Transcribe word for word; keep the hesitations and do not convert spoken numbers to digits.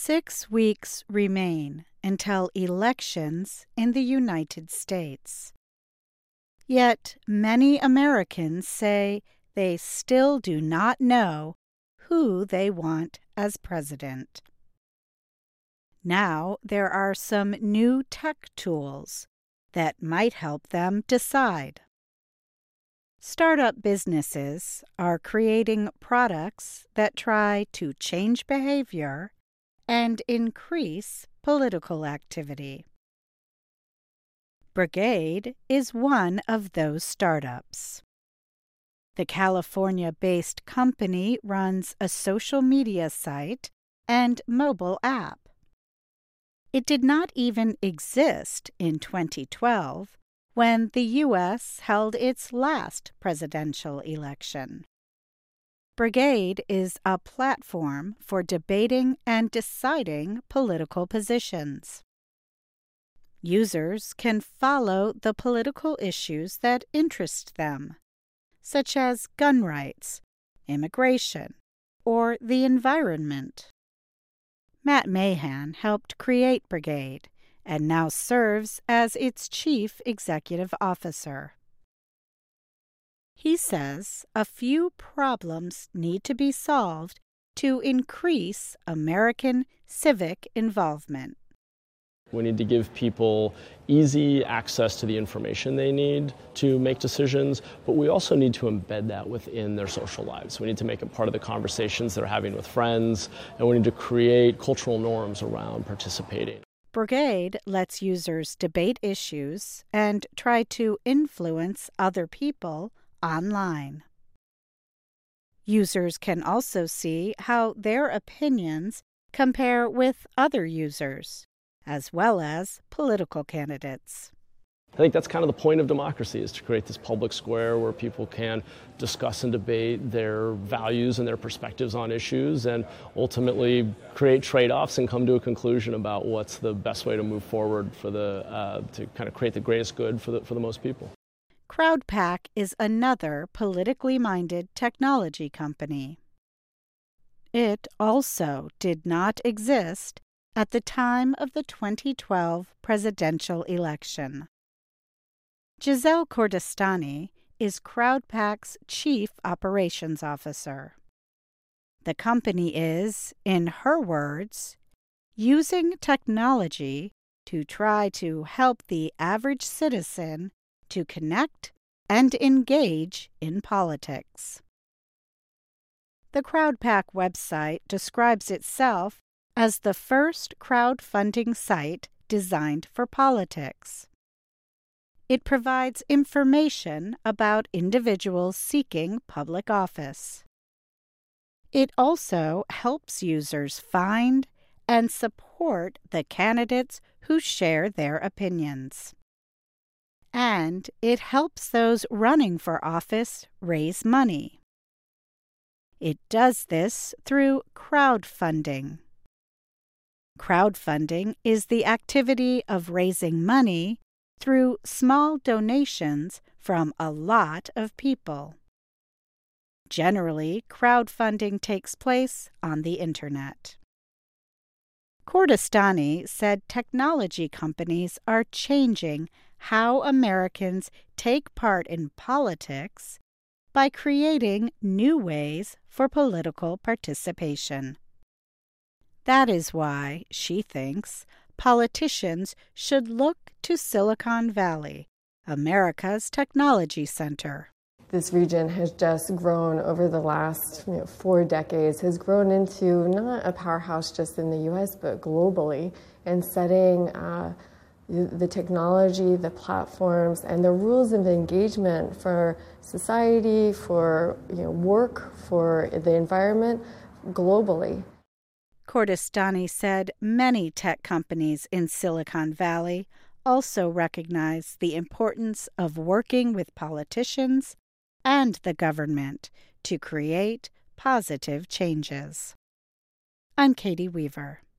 Six weeks remain until elections in the United States. Yet many Americans say they still do not know who they want as president. Now there are some new tech tools that might help them decide. Startup businesses are creating products that try to change behavior and increase political activity. Brigade is one of those startups. The California-based company runs a social media site and mobile app. It did not even exist in twenty twelve when the U S held its last presidential election. Brigade is a platform for debating and deciding political positions. Users can follow the political issues that interest them, such as gun rights, immigration, or the environment. Matt Mahan helped create Brigade and now serves as its chief executive officer. He says a few problems need to be solved to increase American civic involvement. We need to give people easy access to the information they need to make decisions, but we also need to embed that within their social lives. We need to make it part of the conversations they're having with friends, and we need to create cultural norms around participating. Brigade lets users debate issues and try to influence other people online. Users can also see how their opinions compare with other users, as well as political candidates. I think that's kind of the point of democracy, is to create this public square where people can discuss and debate their values and their perspectives on issues and ultimately create trade-offs and come to a conclusion about what's the best way to move forward for the uh, to kind of create the greatest good for the, for the most people. CrowdPack is another politically minded technology company. It also did not exist at the time of the twenty twelve presidential election. Giselle Cordestani is CrowdPack's chief operations officer. The company is, in her words, using technology to try to help the average citizen to connect and engage in politics. The CrowdPack website describes itself as the first crowdfunding site designed for politics. It provides information about individuals seeking public office. It also helps users find and support the candidates who share their opinions. And it helps those running for office raise money. It does this through crowdfunding. Crowdfunding is the activity of raising money through small donations from a lot of people. Generally, crowdfunding takes place on the Internet. Cordestani said technology companies are changing how Americans take part in politics by creating new ways for political participation. That is why, she thinks, politicians should look to Silicon Valley, America's technology center. This region has just grown over the last you know, four decades, has grown into not a powerhouse just in the U S, but globally, and setting uh, the technology, the platforms, and the rules of engagement for society, for you know, work, for the environment globally. Cordestani said many tech companies in Silicon Valley also recognize the importance of working with politicians and the government to create positive changes. I'm Katie Weaver.